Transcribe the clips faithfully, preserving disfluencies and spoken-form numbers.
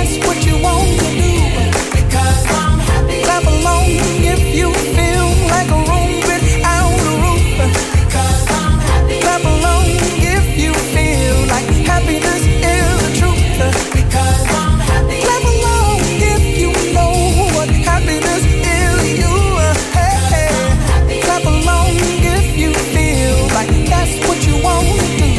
that's what you want to do. Because I'm happy. Clap along if you feel like a room without a roof. Because I'm happy. Clap along if you feel like happiness is the truth. Because I'm happy. Clap along if you know what happiness is. You, hey, hey. Clap along if you feel like that's what you want to do.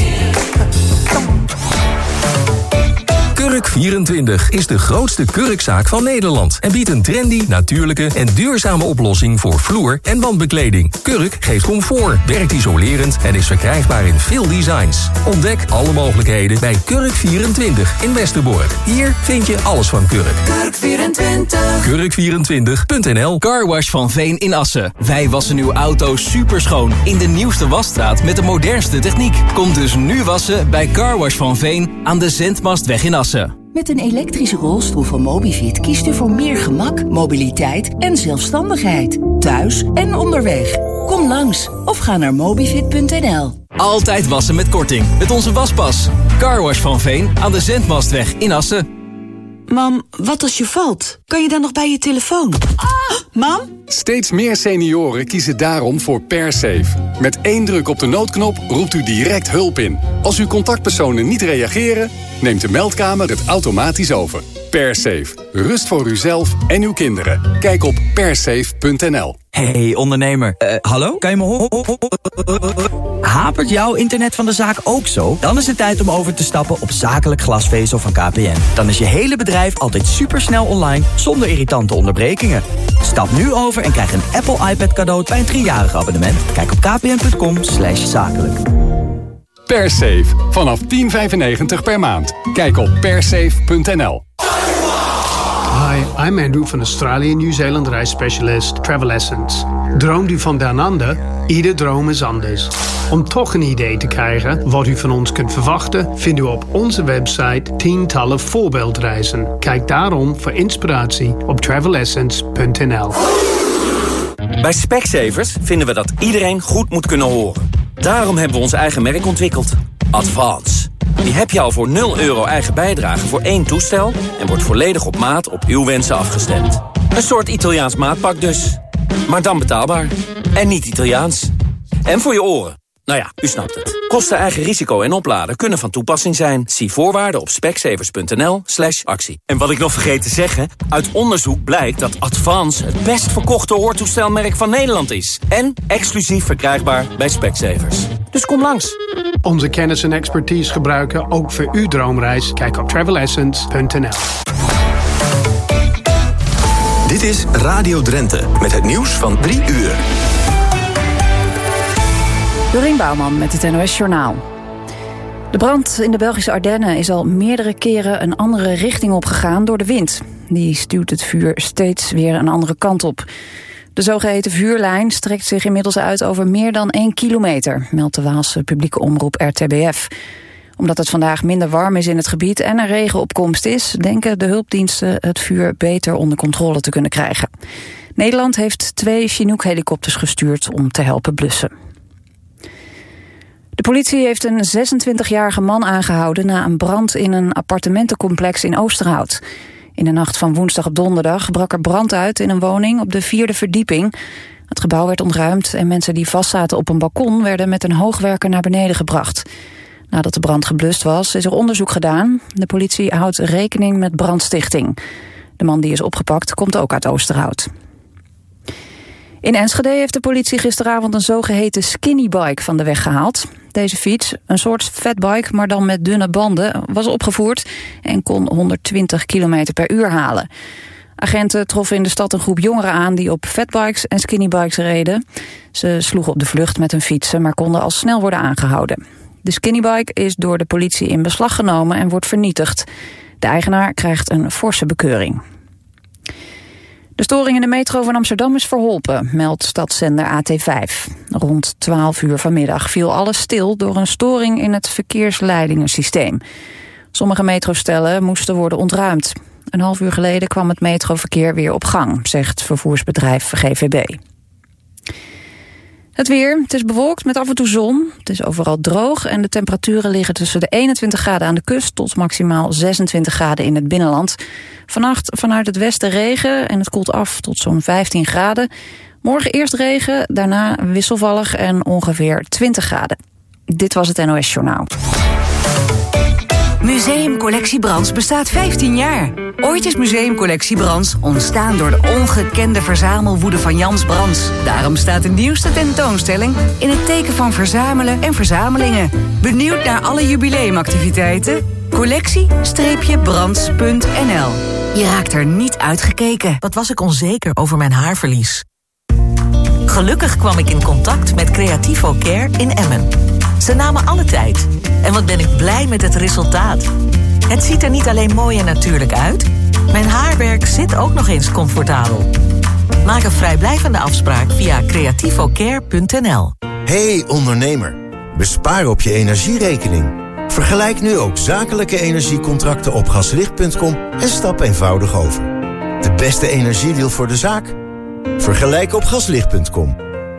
Kurk vierentwintig is de grootste kurkzaak van Nederland en biedt een trendy, natuurlijke en duurzame oplossing voor vloer- en wandbekleding. Kurk geeft comfort, werkt isolerend en is verkrijgbaar in veel designs. Ontdek alle mogelijkheden bij Kurk vierentwintig in Westerbork. Hier vind je alles van Kurk. Kurk vierentwintig. kurk vierentwintig punt n l. Carwash van Veen in Assen. Wij wassen uw auto superschoon in de nieuwste wasstraat met de modernste techniek. Kom dus nu wassen bij Carwash van Veen aan de Zendmastweg in Assen. Met een elektrische rolstoel van Mobivit kiest u voor meer gemak, mobiliteit en zelfstandigheid. Thuis en onderweg. Kom langs of ga naar mobivit punt n l. Altijd wassen met korting met onze waspas. Carwash van Veen aan de Zendmastweg in Assen. Mam, wat als je valt? Kan je dan nog bij je telefoon? Ah, mam? Steeds meer senioren kiezen daarom voor PerSafe. Met één druk op de noodknop roept u direct hulp in. Als uw contactpersonen niet reageren, neemt de meldkamer het automatisch over. PerSafe. Rust voor uzelf en uw kinderen. Kijk op persafe punt n l. Hey ondernemer, uh, hallo? Kan je me horen? Hapert jouw internet van de zaak ook zo? Dan is het tijd om over te stappen op zakelijk glasvezel van K P N. Dan is je hele bedrijf altijd supersnel online, zonder irritante onderbrekingen. Stap nu over en krijg een Apple iPad cadeau bij een driejarig abonnement. Kijk op kpn punt com slash zakelijk. PerSafe. Vanaf tien vijfennegentig per maand. Kijk op persafe punt n l. Hi, I'm Andrew van Australië Nieuw-Zeeland reisspecialist Travel Essence. Droomt u van down under? Ieder droom is anders. Om toch een idee te krijgen wat u van ons kunt verwachten, vindt u op onze website tientallen voorbeeldreizen. Kijk daarom voor inspiratie op travel essence punt n l. Bij Specsavers vinden we dat iedereen goed moet kunnen horen. Daarom hebben we ons eigen merk ontwikkeld. Advance. Die heb je al voor nul euro eigen bijdrage voor één toestel en wordt volledig op maat op uw wensen afgestemd. Een soort Italiaans maatpak dus. Maar dan betaalbaar. En niet Italiaans. En voor je oren. Nou ja, u snapt het. Kosten, eigen risico en opladen kunnen van toepassing zijn. Zie voorwaarden op specsavers punt n l slash actie. En wat ik nog vergeet te zeggen, uit onderzoek blijkt dat Advance het best verkochte hoortoestelmerk van Nederland is. En exclusief verkrijgbaar bij Specsavers. Dus kom langs. Onze kennis en expertise gebruiken ook voor uw droomreis. Kijk op travel essence punt n l. Dit is Radio Drenthe met het nieuws van drie uur. Dorien Bouwman met het N O S Journaal. De brand in de Belgische Ardennen is al meerdere keren een andere richting opgegaan door de wind. Die stuwt het vuur steeds weer een andere kant op. De zogeheten vuurlijn strekt zich inmiddels uit over meer dan één kilometer, meldt de Waalse publieke omroep R T B F. Omdat het vandaag minder warm is in het gebied en er regenopkomst is, denken de hulpdiensten het vuur beter onder controle te kunnen krijgen. Nederland heeft twee Chinook-helikopters gestuurd om te helpen blussen. De politie heeft een zesentwintigjarige man aangehouden na een brand in een appartementencomplex in Oosterhout. In de nacht van woensdag op donderdag brak er brand uit in een woning op de vierde verdieping. Het gebouw werd ontruimd en mensen die vastzaten op een balkon werden met een hoogwerker naar beneden gebracht. Nadat de brand geblust was, is er onderzoek gedaan. De politie houdt rekening met brandstichting. De man die is opgepakt komt ook uit Oosterhout. In Enschede heeft de politie gisteravond een zogeheten skinnybike van de weg gehaald. Deze fiets, een soort fatbike, maar dan met dunne banden, was opgevoerd en kon honderdtwintig kilometer per uur halen. Agenten troffen in de stad een groep jongeren aan die op fatbikes en skinnybikes reden. Ze sloegen op de vlucht met hun fietsen, maar konden al snel worden aangehouden. De skinnybike is door de politie in beslag genomen en wordt vernietigd. De eigenaar krijgt een forse bekeuring. De storing in de metro van Amsterdam is verholpen, meldt stadszender A T vijf. Rond twaalf uur vanmiddag viel alles stil door een storing in het verkeersleidingensysteem. Sommige metrostellen moesten worden ontruimd. Een half uur geleden kwam het metroverkeer weer op gang, zegt vervoersbedrijf G V B. Het weer, het is bewolkt met af en toe zon. Het is overal droog en de temperaturen liggen tussen de eenentwintig graden aan de kust tot maximaal zesentwintig graden in het binnenland. Vannacht vanuit het westen regen en het koelt af tot zo'n vijftien graden. Morgen eerst regen, daarna wisselvallig en ongeveer twintig graden. Dit was het N O S Journaal. Museumcollectie Brands bestaat vijftien jaar. Ooit is Museumcollectie Brands ontstaan door de ongekende verzamelwoede van Jans Brands. Daarom staat de nieuwste tentoonstelling in het teken van verzamelen en verzamelingen. Benieuwd naar alle jubileumactiviteiten? collectie brands punt n l. Je raakt er niet uitgekeken. Wat was ik onzeker over mijn haarverlies? Gelukkig kwam ik in contact met Creativo Care in Emmen. Ze namen alle tijd. En wat ben ik blij met het resultaat. Het ziet er niet alleen mooi en natuurlijk uit. Mijn haarwerk zit ook nog eens comfortabel. Maak een vrijblijvende afspraak via creativocare punt n l. Hey ondernemer, bespaar op je energierekening. Vergelijk nu ook zakelijke energiecontracten op gaslicht punt com en stap eenvoudig over. De beste energiedeal voor de zaak? Vergelijk op gaslicht punt com.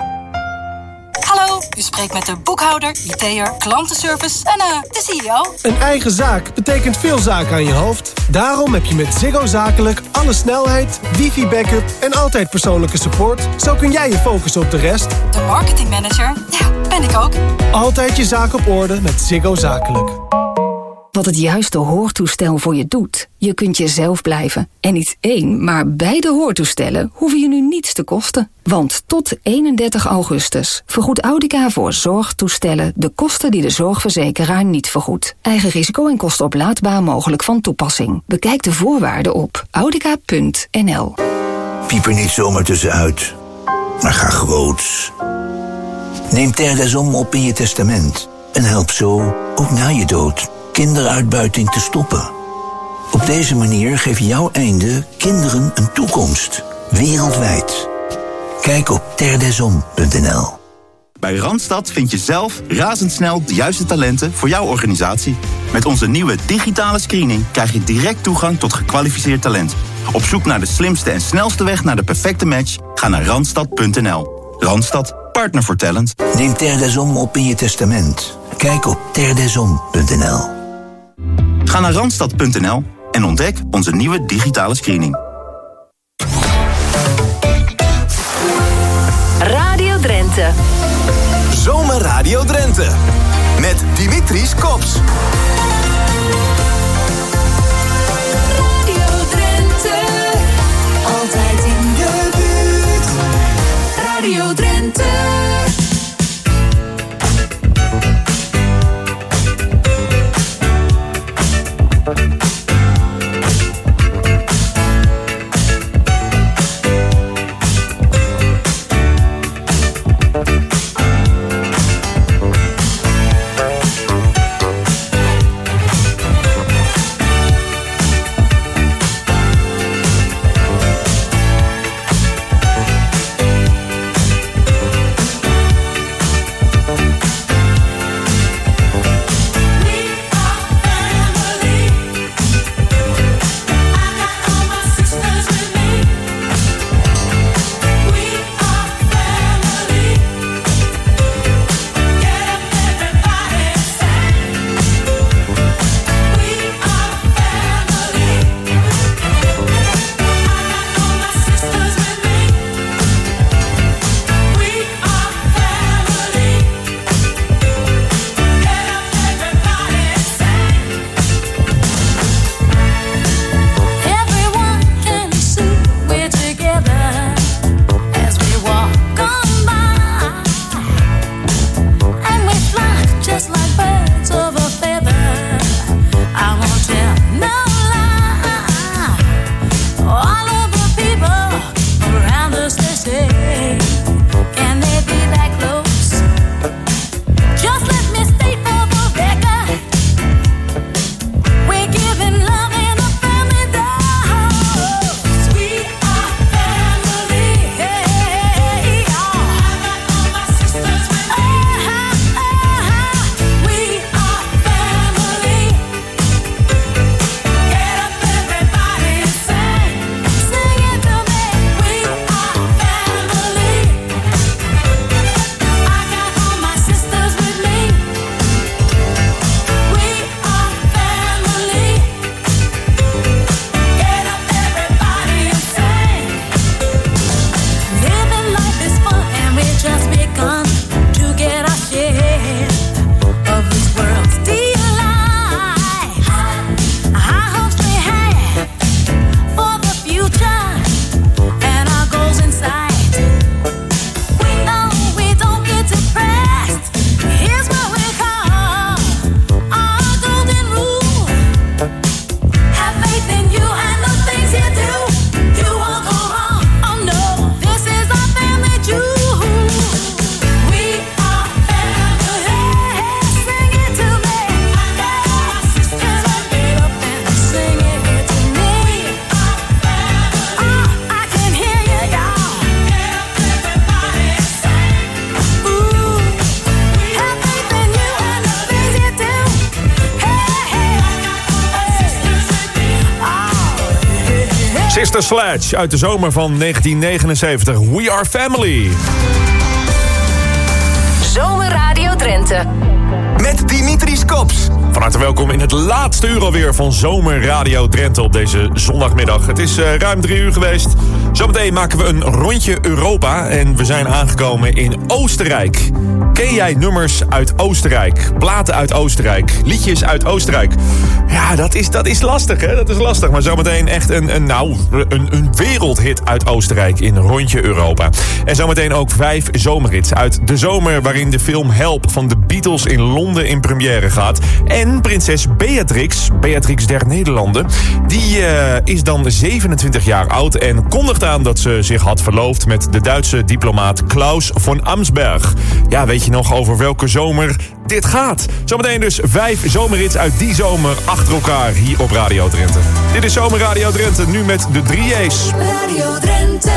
Hallo, u spreekt met de boekhouder, I T'er, klantenservice en uh, de C E O. Een eigen zaak betekent veel zaken aan je hoofd. Daarom heb je met Ziggo Zakelijk alle snelheid, wifi-backup en altijd persoonlijke support. Zo kun jij je focussen op de rest. De marketingmanager, ja, ben ik ook. Altijd je zaak op orde met Ziggo Zakelijk. Wat het juiste hoortoestel voor je doet. Je kunt jezelf blijven. En niet één, maar beide hoortoestellen hoeven je nu niets te kosten. Want tot eenendertig augustus vergoedt Audica voor zorgtoestellen de kosten die de zorgverzekeraar niet vergoedt. Eigen risico en kosten oplaadbaar mogelijk van toepassing. Bekijk de voorwaarden op audica punt n l. Piep er niet zomaar tussenuit, maar ga groots. Neem Terre des Hommes op in je testament en help zo, ook na je dood, kinderuitbuiting te stoppen. Op deze manier geef jouw einde kinderen een toekomst. Wereldwijd. Kijk op terre des hommes punt n l. Bij Randstad vind je zelf razendsnel de juiste talenten voor jouw organisatie. Met onze nieuwe digitale screening krijg je direct toegang tot gekwalificeerd talent. Op zoek naar de slimste en snelste weg naar de perfecte match? Ga naar randstad punt n l. Randstad, partner voor talent. Neem Terre des Hommes op in je testament. Kijk op terre des hommes punt n l. Ga naar randstad punt n l en ontdek onze nieuwe digitale screening. Radio Drenthe. Zomer Radio Drenthe. Met Dimitris Kops. Radio Drenthe. Altijd in de buurt. Radio Drenthe. Sister Sledge uit de zomer van negentien negenenzeventig. We Are Family. Zomerradio Drenthe. Met Dimitris Kops. Van harte welkom in het laatste uur alweer van Zomerradio Drenthe op deze zondagmiddag. Het is uh, ruim drie uur geweest. Zometeen maken we een rondje Europa en we zijn aangekomen in Oostenrijk. Ken jij nummers uit Oostenrijk? Platen uit Oostenrijk? Liedjes uit Oostenrijk? Ja, dat is, dat is lastig, hè? Dat is lastig. Maar zometeen echt een, een, nou, een, een wereldhit uit Oostenrijk in Rondje Europa. En zometeen ook vijf zomerhits uit de zomer waarin de film Help van de Beatles in Londen in première gaat. En prinses Beatrix, Beatrix der Nederlanden, die uh, is dan zevenentwintig jaar oud en kondigt aan dat ze zich had verloofd met de Duitse diplomaat Klaus von Amsberg. Ja, weet je nog over welke zomer dit gaat? Zometeen dus vijf zomerhits uit die zomer achter elkaar hier op Radio Drenthe. Dit is Zomerradio Drenthe, nu met de drie J's. Radio Drenthe.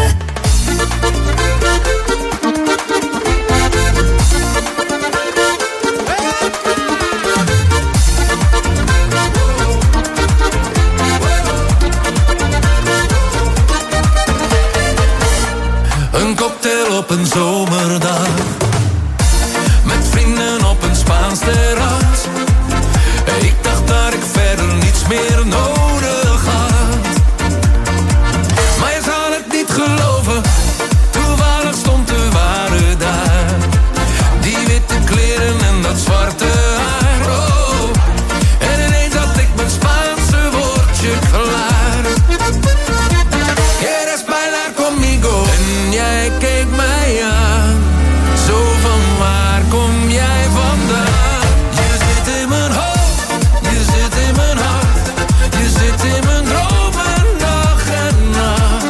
Een cocktail op een zomerdag, met vrienden op een Spaans terras. Ik dacht dat ik verder niets meer nodig had, maar je zal het niet geloven, toevallig stond de ware daar. Die witte kleren en dat zwarte haar, oh. En ineens had ik mijn Spaanse woordje klaar. Quieres bailar conmigo? En jij keek mij aan, zo van waar kom jij vandaan? Je zit in mijn hoofd, je zit in mijn hart, je zit in mijn dromen dag en nacht.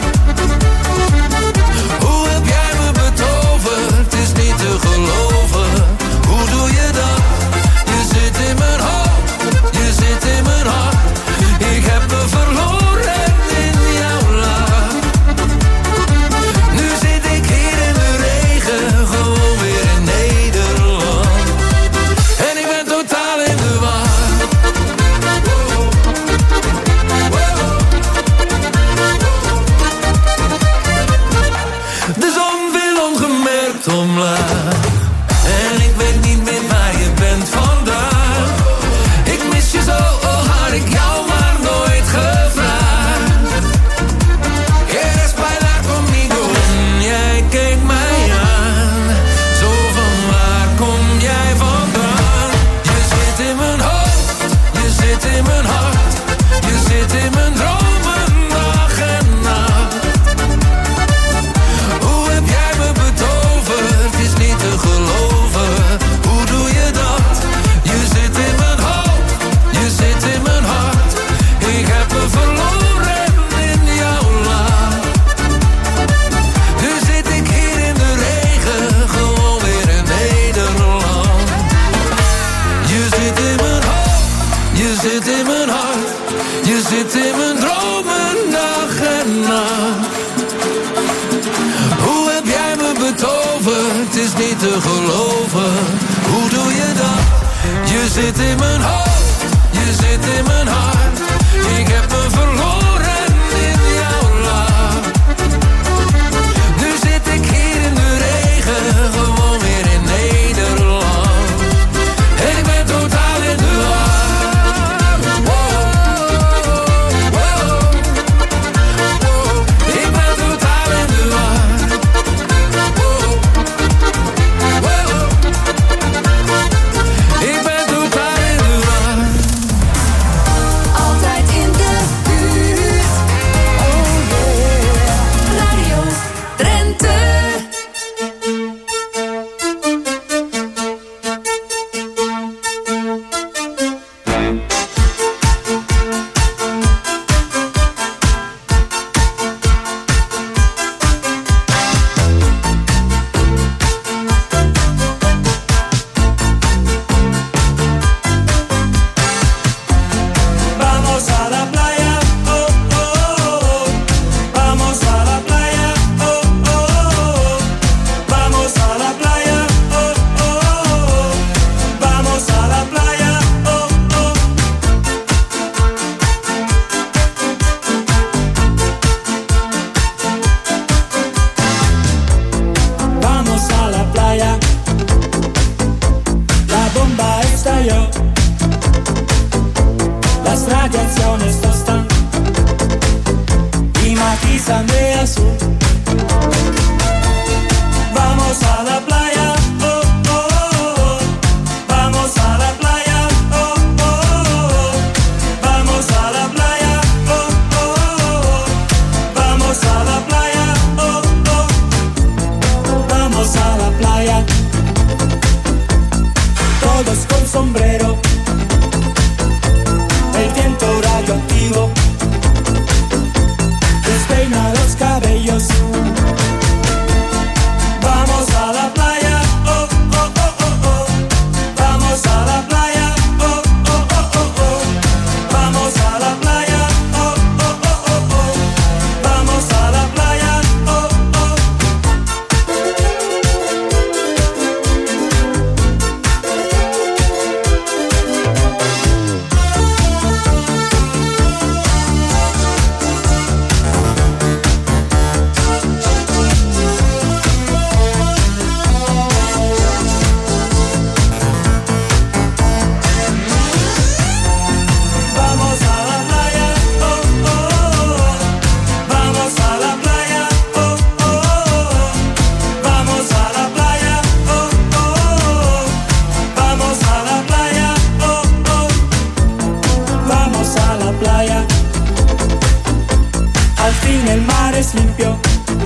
Hoe heb jij me betoverd, het is niet te geloven, hoe doe je dat? Je zit in mijn hoofd, je zit in mijn hart, ik heb me verloren in jouw lach. Nu zit ik hier in de regen, gewoon weer in Nederland. En ik ben totaal in de war. De zon wil ongemerkt omlaag, en ik weet niet meer waar je bent vandaag. Ik mis je zo, oh had ik jou maar nooit gevraagd. Quieres bailar conmigo? En jij keek mij aan, zo van waar kom jij vandaan? Je zit in mijn hoofd, je zit in mijn hart, je zit in mijn dromen dag en nacht. Hoe heb jij me betoverd, het is niet te geloven, hoe doe je dat? Je zit in mijn hoofd, je zit in mijn hart, ik heb me verloren in jouw lach. Nu zit ik hier in de regen, gewoon weer in Nederland. Je zit in mijn hoofd, je zit in mijn hart, je zit in mijn dromen dag en nacht. Hoe heb jij me betoverd, het is niet te geloven, hoe doe je dat? Je zit in mijn hoofd, je zit in mijn hart, ik heb me verloren in jouw lach. Nu zit ik hier in de regen, gewoon weer in Nederland. En ik ben totaal in de war. Wow, wow. Ik ben totaal in de war. Ik ben totaal in de war. limpios. Vamos a la playa, oh, oh, oh, oh, oh. Vamos a la playa, oh, oh, oh, oh, oh. Vamos a la playa, oh, oh, oh, oh, oh. Vamos a la playa, oh, oh. Vamos a la playa, oh, oh. Vamos a la playa, oh, oh. Vamos a la playa, oh, oh. Vamos a la playa, oh, oh. Vamos a la playa. Al fin el mar es limpio.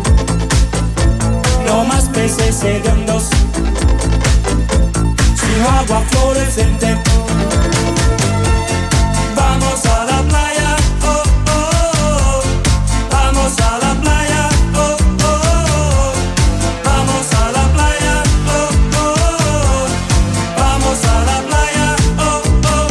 No más peces hediondos, sino agua fluorescente. Vamos a la playa, oh, oh. Vamos a la playa, oh, oh. Vamos a la playa, oh, oh. Vamos a la playa, oh, oh.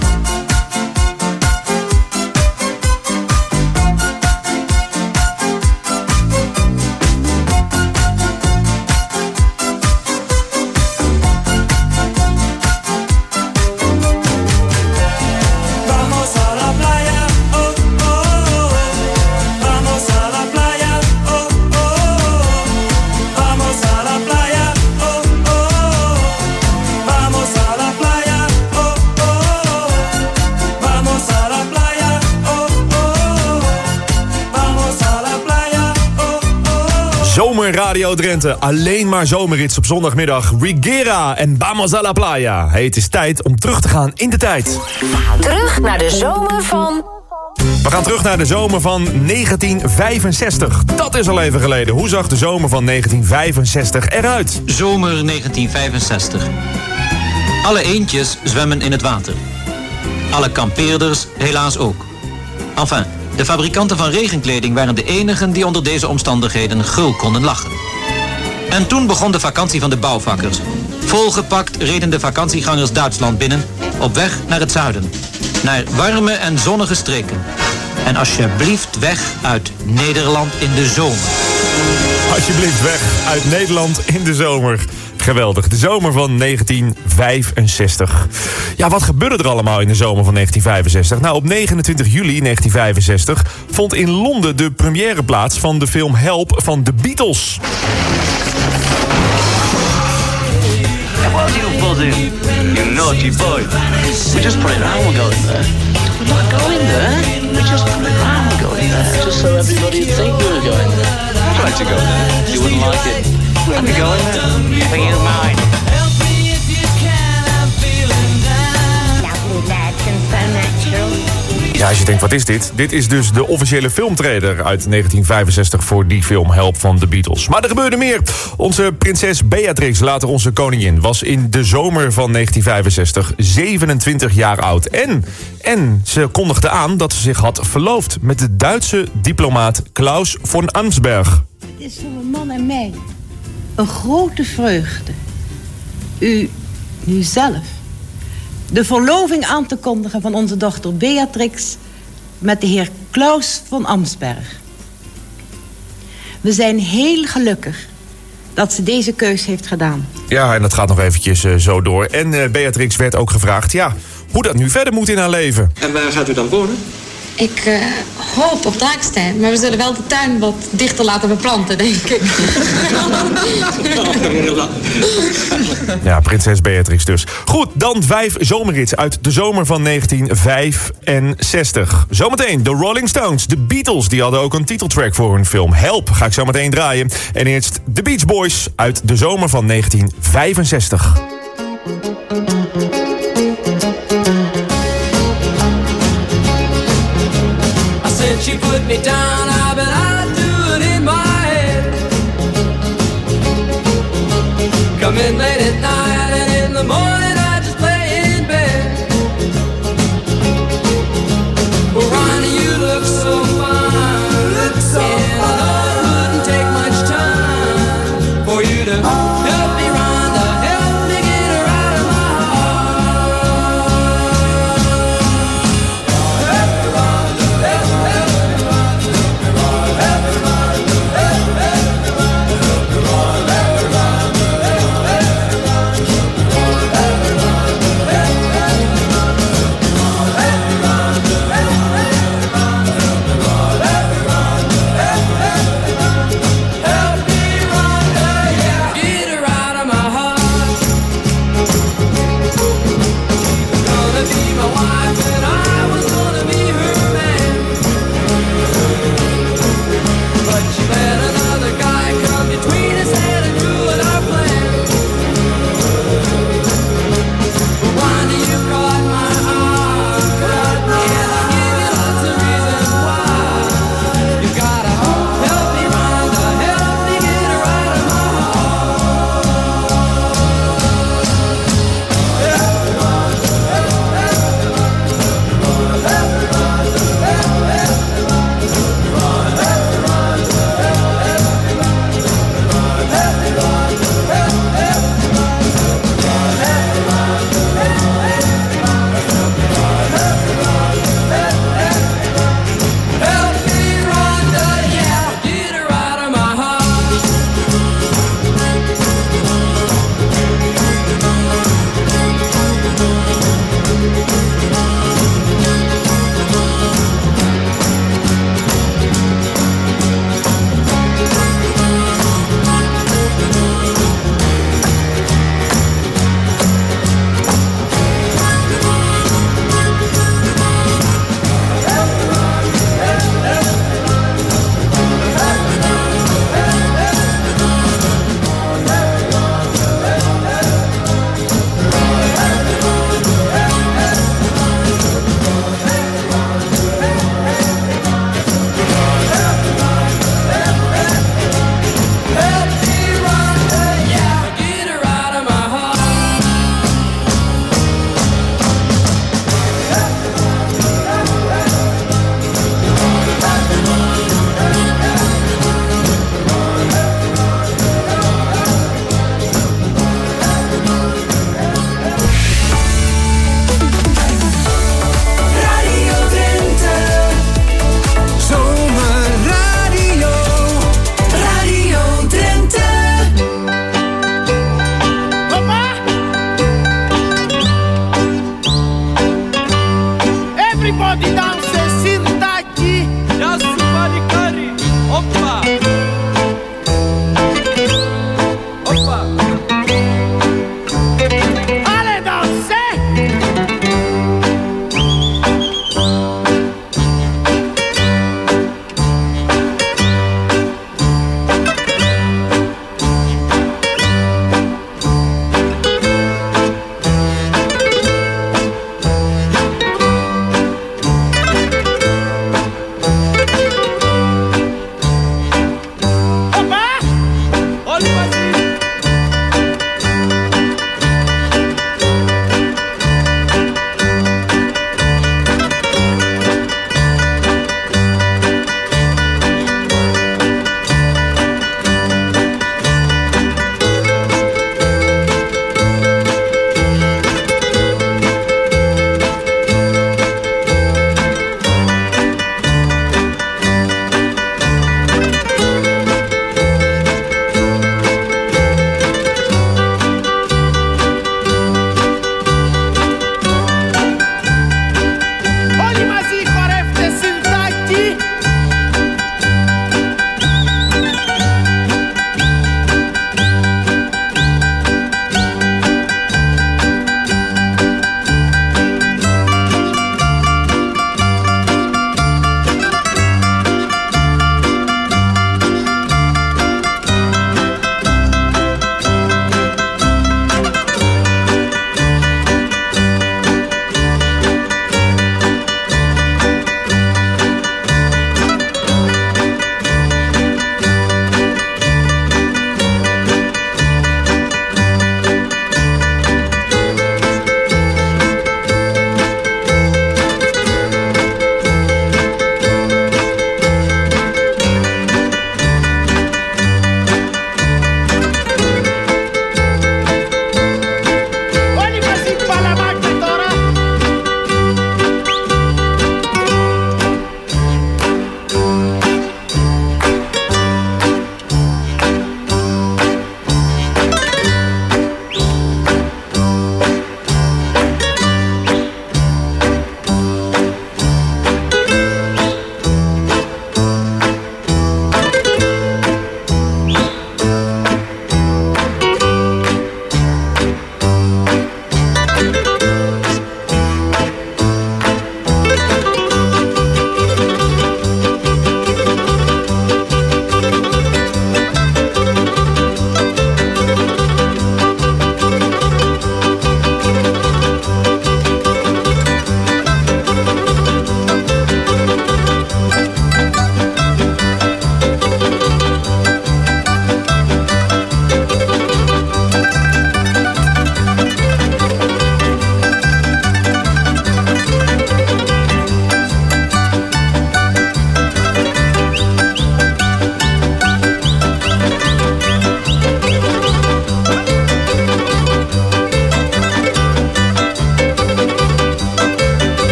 Vamos a la playa, oh, oh. Vamos a la playa, oh, oh. Vamos a la playa, oh, oh. Vamos a la playa, oh, oh. Vamos a la playa, oh, oh. Vamos a la playa, oh, oh. Zomerradio Drenthe, alleen maar zomerhits op zondagmiddag. Rigera en Vamos a la Playa. Hey, het is tijd om terug te gaan in de tijd. Terug naar de zomer van... We gaan terug naar de zomer van negentien vijfenzestig. Dat is al even geleden. Hoe zag de zomer van negentien vijfenzestig eruit? Zomer negentien vijfenzestig. Alle eendjes zwemmen in het water. Alle kampeerders helaas ook. Enfin, de fabrikanten van regenkleding waren de enigen die onder deze omstandigheden gul konden lachen. En toen begon de vakantie van de bouwvakkers. Volgepakt reden de vakantiegangers Duitsland binnen, op weg naar het zuiden. Naar warme en zonnige streken. En alsjeblieft weg uit Nederland in de zomer. Alsjeblieft weg uit Nederland in de zomer. Geweldig, de zomer van negentien vijfenzestig. Ja, wat gebeurde er allemaal in de zomer van negentien vijfenzestig? Nou, op negenentwintig juli negentien vijfenzestig vond in Londen de première plaats van de film Help van de Beatles. What are you buzzing? You naughty boy. We just put it round, we're going there. We're not going there. We just put it round, we're going there. Just so everybody would think we were going there. Try to go there. You wouldn't like it. We'll be going there. Never you mind. Help me if you can, I'm feeling down. Lovely lads and so natural. Ja, als je denkt, wat is dit? Dit is dus de officiële filmtrailer uit negentien vijfenzestig voor die film Help van de Beatles. Maar er gebeurde meer. Onze prinses Beatrix, later onze koningin, was in de zomer van negentien vijfenzestig zevenentwintig jaar oud. En, en ze kondigde aan dat ze zich had verloofd met de Duitse diplomaat Klaus von Amsberg. Het is voor mijn man en mij een grote vreugde u nu zelf de verloving aan te kondigen van onze dochter Beatrix met de heer Klaus von Amsberg. We zijn heel gelukkig dat ze deze keus heeft gedaan. Ja, en dat gaat nog eventjes uh, zo door. En uh, Beatrix werd ook gevraagd, ja, hoe dat nu verder moet in haar leven. En waar gaat u dan wonen? Ik uh, hoop op Draakstein, maar we zullen wel de tuin wat dichter laten beplanten, denk ik. Ja, prinses Beatrix dus. Goed, dan vijf zomerhits uit de zomer van negentien vijfenzestig. Zometeen de Rolling Stones, de Beatles, die hadden ook een titeltrack voor hun film Help. Ga ik zo meteen draaien. En eerst de Beach Boys uit de zomer van negentien vijfenzestig. She put me down, I bet I'd do it in my head. Come in late at night and in the morning I just lay in bed. Oh, Ronnie, you look so fine, look so fine.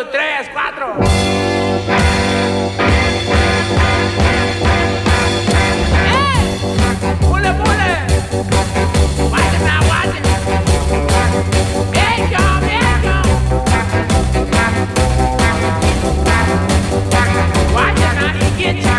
tres, cuatro. Pule, pule. Watch it now, watch it. Here it come, here it come. Watch it now, he get you.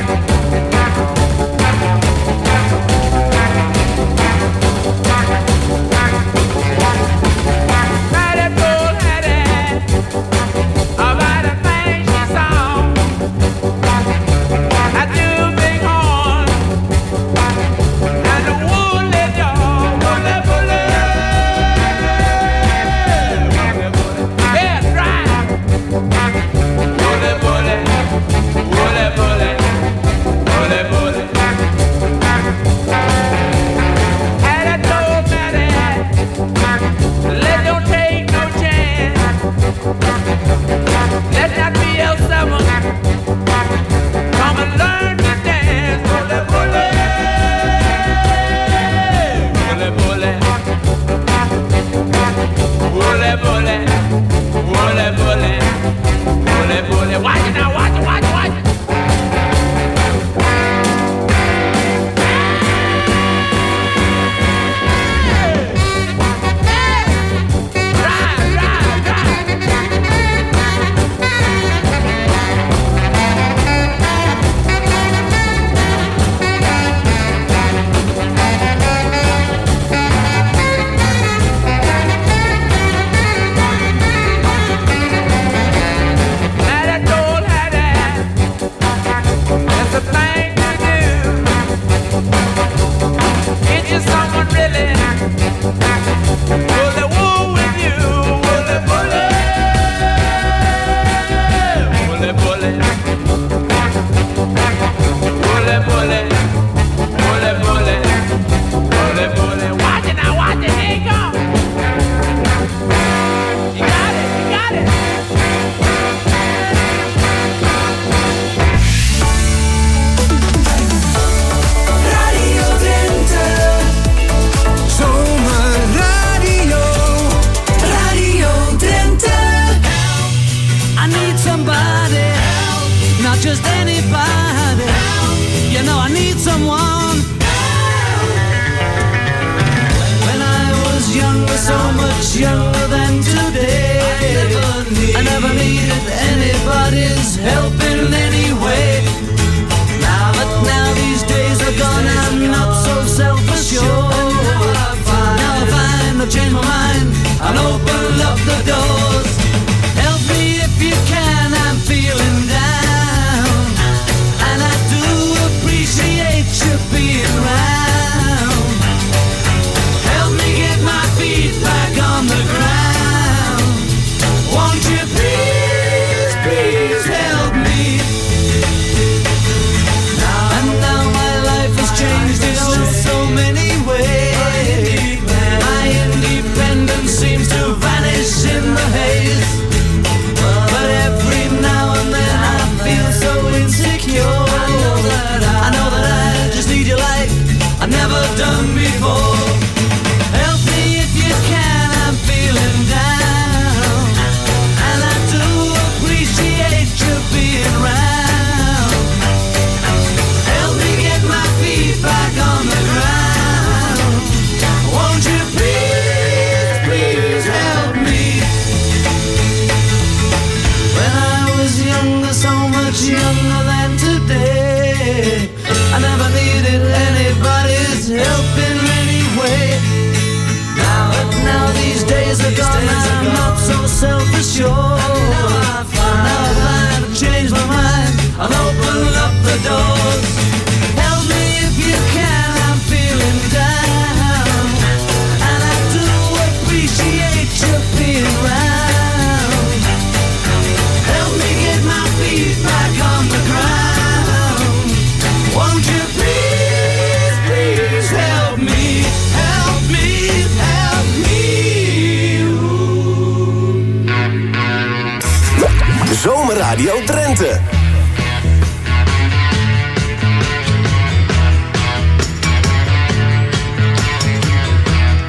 Radio Drenthe.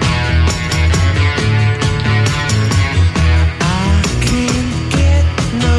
I can't get no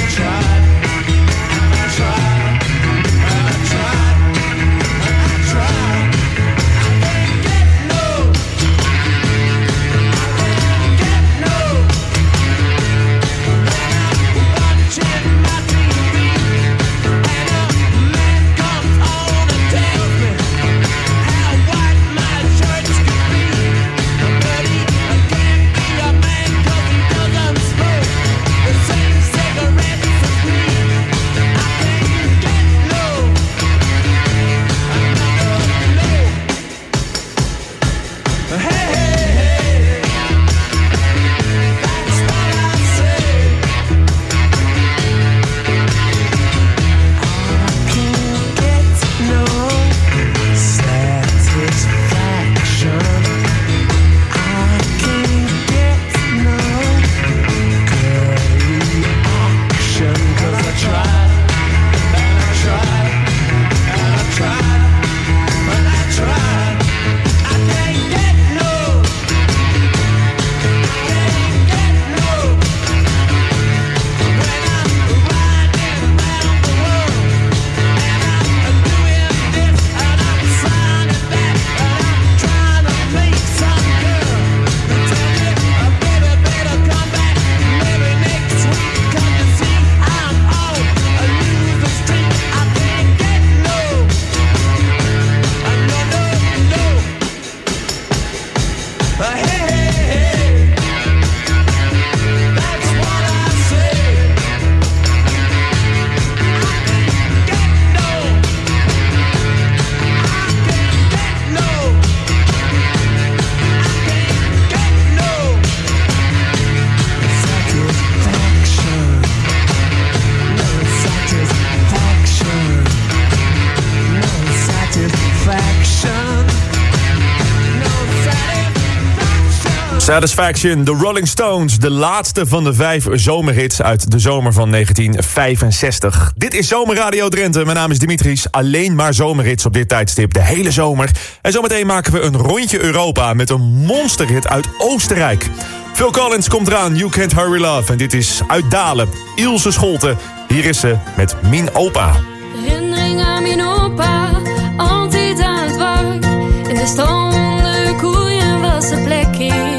Satisfaction, The Rolling Stones, de laatste van de vijf zomerhits uit de zomer van negentien vijfenzestig. Dit is Zomerradio Drenthe, mijn naam is Dimitris. Alleen maar zomerhits op dit tijdstip, de hele zomer. En zometeen maken we een rondje Europa met een monsterhit uit Oostenrijk. Phil Collins komt eraan, You Can't Hurry Love. En dit is uit Dalen, Ilse Scholten. Hier is ze met Min Opa. Herinnering aan mijn opa, altijd aan het werk. In de stonden koeien was een plekje.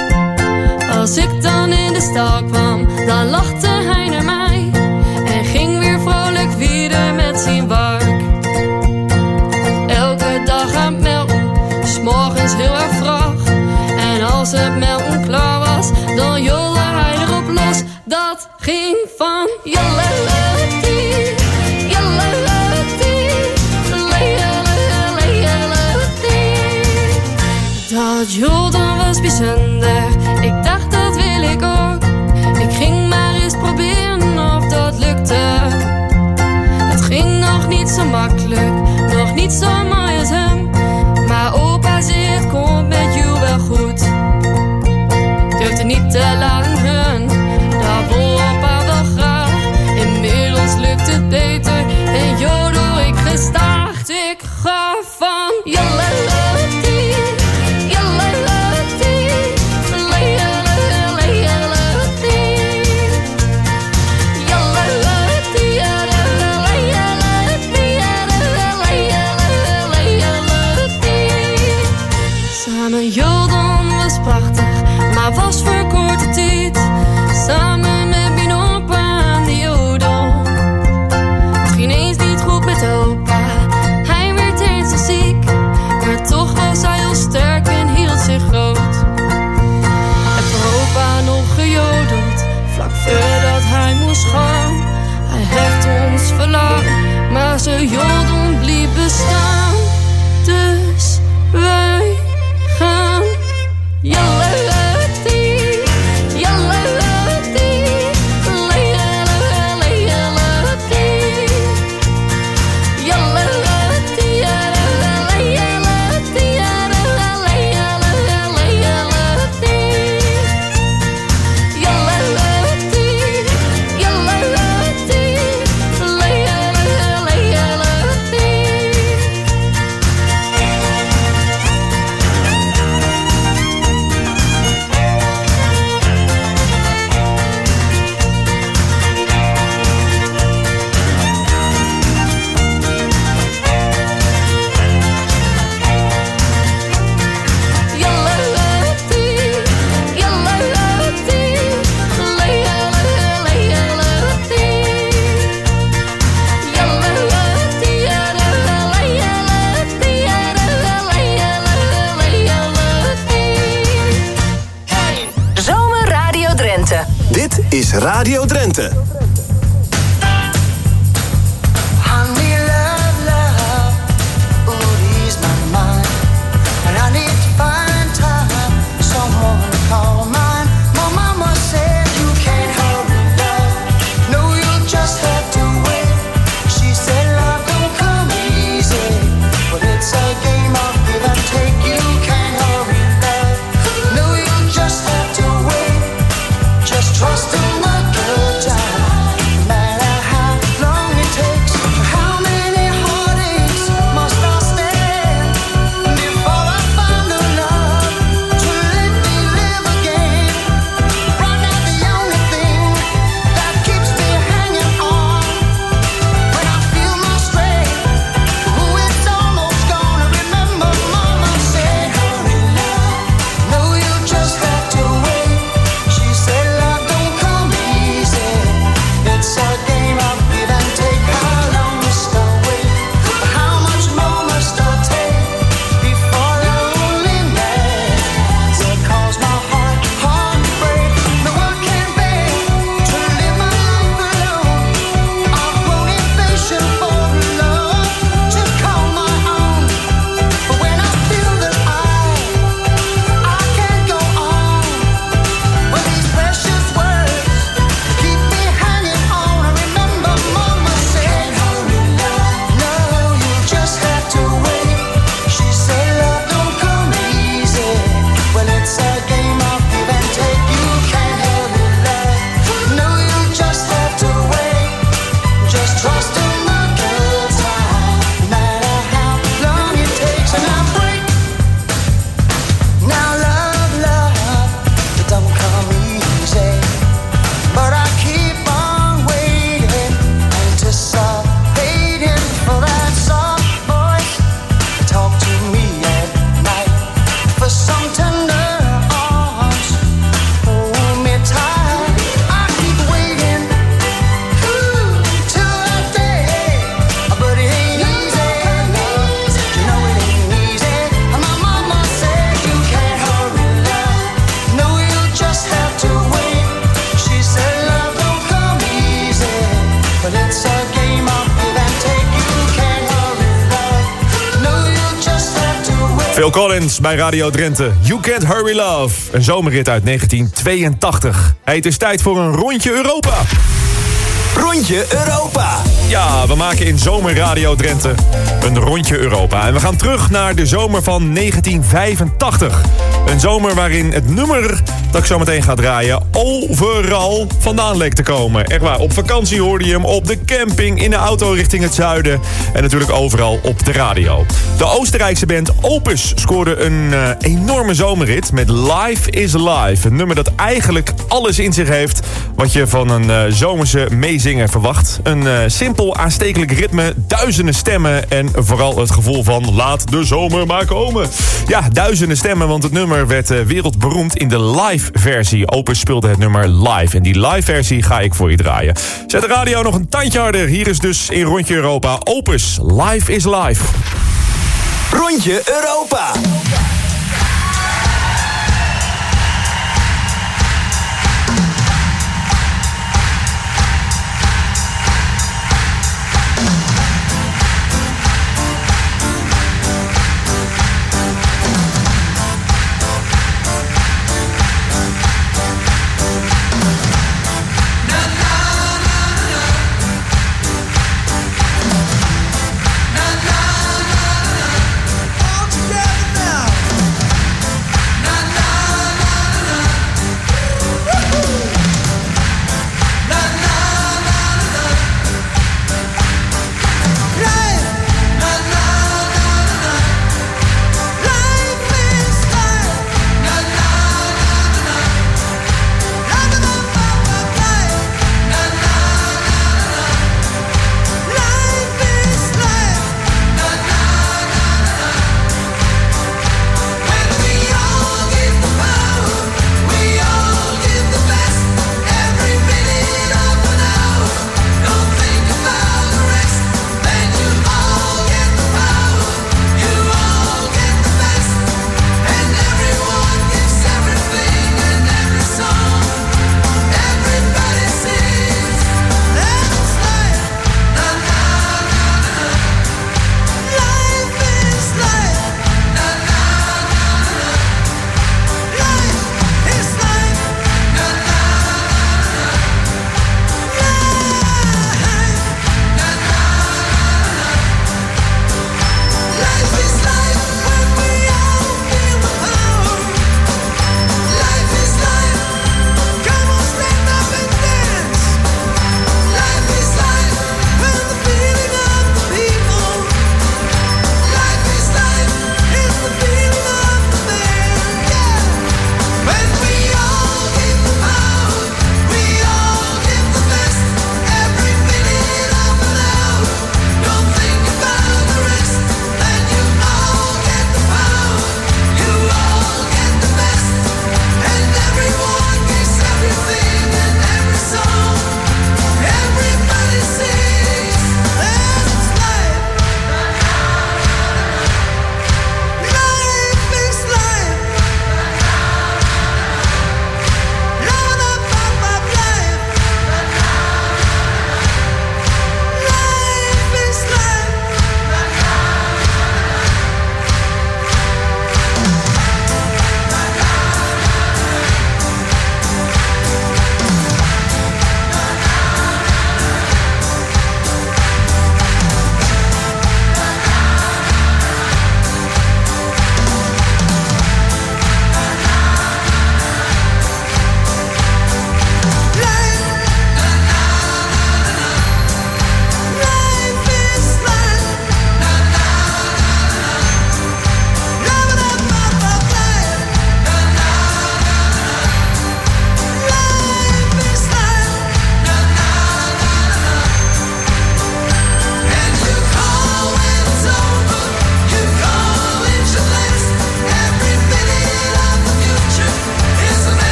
Als ik dan in de stal kwam, dan lachte hij naar mij. En ging weer vrolijk verder met zijn werk. Elke dag aan het melken, 's morgens heel erg vroeg. En als het melken klaar was, dan jolde hij erop los. Dat ging van jollelutie, jollelutie, jollelutie. Dat jolden was bijzonder, ik dacht dat wil ik ook. Ik ging maar eens Radio Drenthe. Trust in the good time. Phil Collins bij Radio Drenthe. You Can't Hurry Love. Een zomerrit uit negentien tweeëntachtig. Hey, het is tijd voor een rondje Europa. Rondje Europa. Ja, we maken in Zomer Radio Drenthe een rondje Europa. En we gaan terug naar de zomer van negentien vijfentachtig. Een zomer waarin het nummer dat ik zo meteen ga draaien overal vandaan leek te komen. Echt waar, op vakantie hoorde je hem, op de camping, in de auto richting het zuiden. En natuurlijk overal op de radio. De Oostenrijkse band Opus scoorde een uh, enorme zomerrit met Life is Life. Een nummer dat eigenlijk alles in zich heeft wat je van een uh, zomerse meezinger verwacht. Een uh, simpel aanstekelijk ritme, duizenden stemmen en vooral het gevoel van laat de zomer maar komen. Ja, duizenden stemmen, want het nummer werd uh, wereldberoemd in de live-versie. Opus speelde het nummer live en die live-versie ga ik voor je draaien. Zet de radio nog een tandje harder. Hier is dus in Rondje Europa Opus. Life is Life. Rondje Europa. All together now.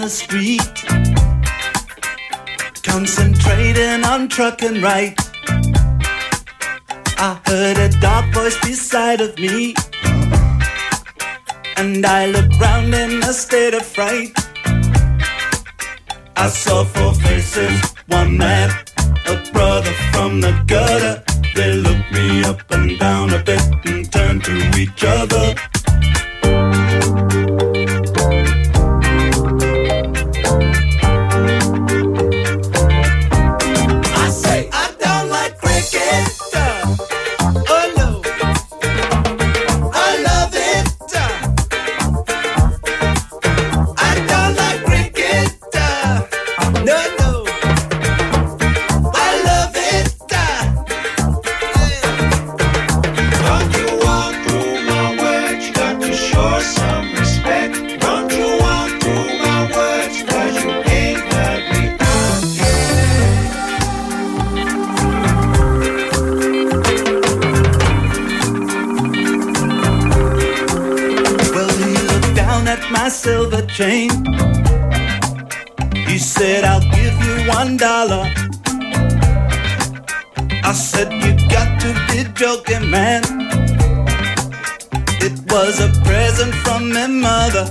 the street, concentrating on trucking right. I heard a dark voice beside of me, and I looked round in a state of fright. I saw four faces, one man, a brother from the gutter. They looked me up and down a bit and turned to each other. I say I don't like cricket. Oh no, I love it. I don't like cricket. No, no, I love it. Don't you walk through my words, you got to show some respect. Don't you walk through my words, cause you ain't heard me out yet. Well, he looked down at my silver chain. He said, I'll give you one dollar. I said, you got to be joking, man. It was a present from my mother.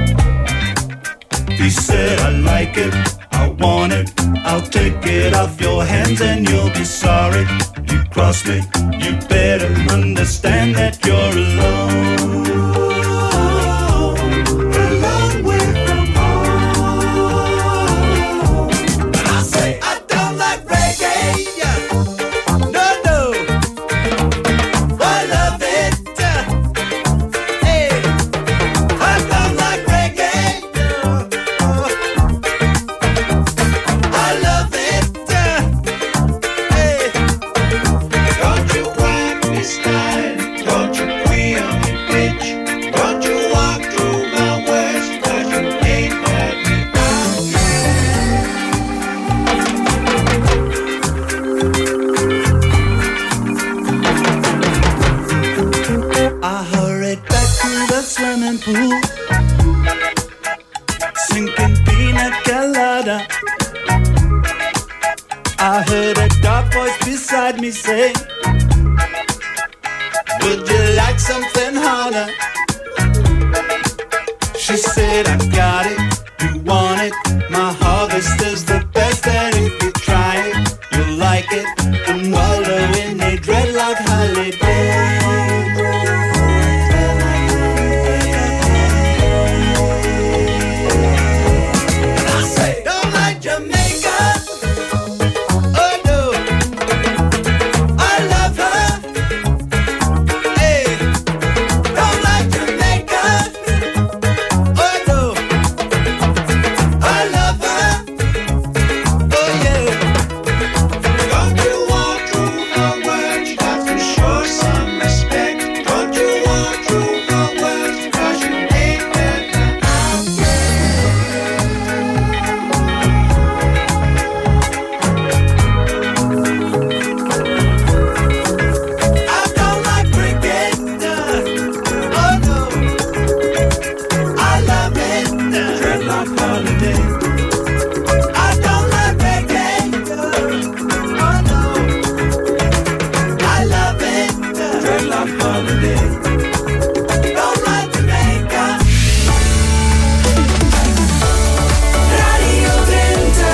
He said, I like it, I want it, I'll take it off your hands and you'll be sorry. You crossed me, you better understand that you're alone. A long way from home. And I say, I don't like reggae. No, no, I love it. Hey, I don't like reggae. I love it. Hey, don't you whack me style, don't you queen on me bitch, don't you walk through my words, cause you ain't heard me out yet. I hurried back to the swimming pool, sinking pina colada. I heard a dark voice beside me say, would you like something harder? She said, I got it, you want it, my harvest is the best, and if you try it, you'll like it, and wallow in a dreadlock holiday. And I say, don't like Jamaica. Oh no, I love her. Hey, don't like Jamaica. Oh no, I love her. Oh yeah. Don't you walk through my words, you got to show some respect. Don't you walk through my words, cause you ain't heard me out I don't like cricket. Oh no, I love it. Dreadlock holiday. I don't like reggae. Oh no, I love it. Dreadlock holiday. Don't like Jamaica. Radio Drenthe.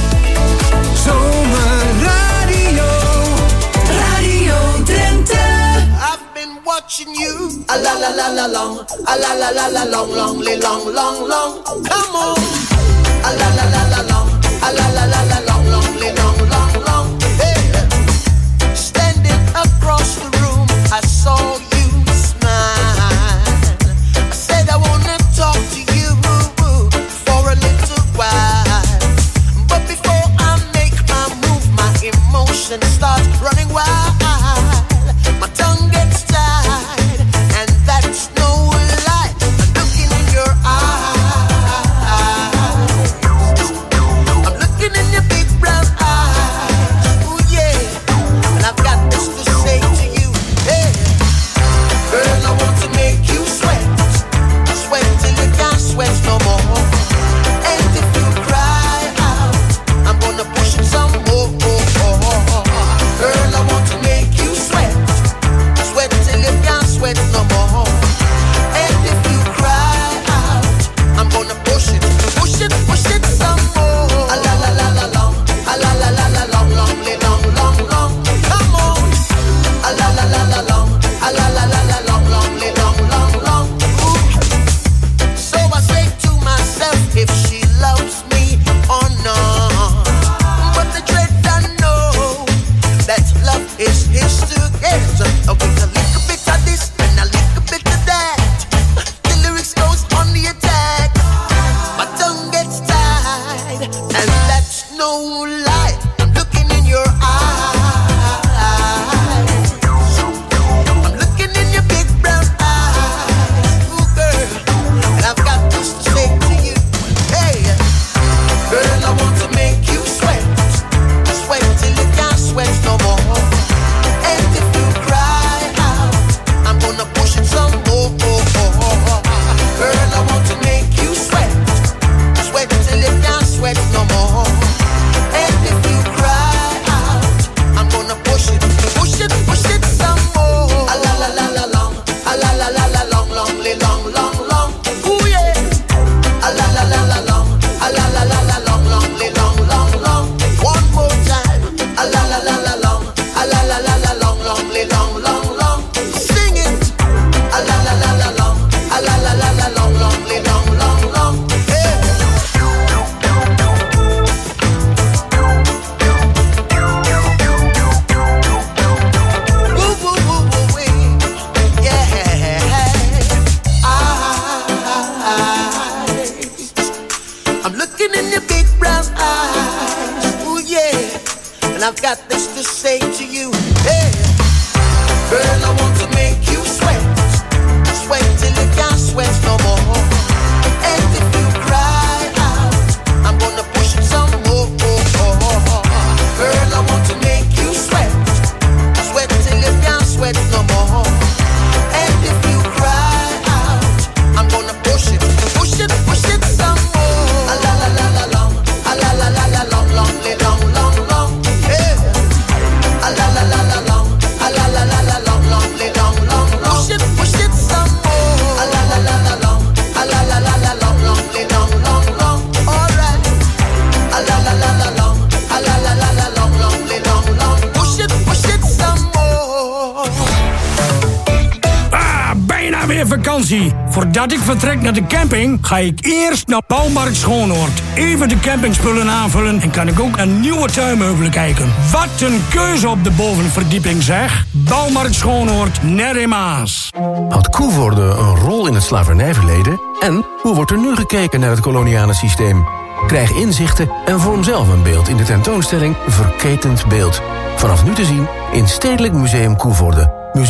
Zomerradio. Radio Drenthe. I've been watching you a la la la la long, a la la la la long, long, li- long, long, long. Come on, a la la la la long, a la la la la long, long, li- long, long, long. Hey, standing across the room, I saw you smile. I said I wanna talk to you for a little while, but before I make my move, my emotions start running wild. My tongue gets tied, and that's no lie. I'm looking in your eyes. I'm looking in your big And I've got this to say to you. Hey, girl, I want to make you sweat. Sweat till you can't sweat no more. And if you cry out, I'm gonna push it some more. Girl, I want to make you sweat. Sweat till you can't sweat no more. And if you cry out, I'm gonna push it, push it, push it some more. A la la la la long, a la la la la long, long, long, long, long. Yeah. A la la la la long, a la la la la long, long, long, long, long. Push it, push it some more. A la la la la long, a la la la la long, long, long, long, long. All right. A la la la la long, a la la la la long, long, long, long. Push it, push it some more. Ah, bijna weer vakantie. Voordat ik vertrek naar de camping, ga ik eerst naar Bouwmarkt Schoonhoord. Even de campingspullen aanvullen en kan ik ook naar nieuwe tuinmeubelen kijken. Wat een keuze op de bovenverdieping, zeg. Bouwmarkt Schoonhoord, Ner in Maas. Had Koevoorde een rol in het slavernijverleden? En hoe wordt er nu gekeken naar het koloniale systeem? Krijg inzichten en vorm zelf een beeld in de tentoonstelling Verketend Beeld. Vanaf nu te zien in Stedelijk Museum Koevoorde.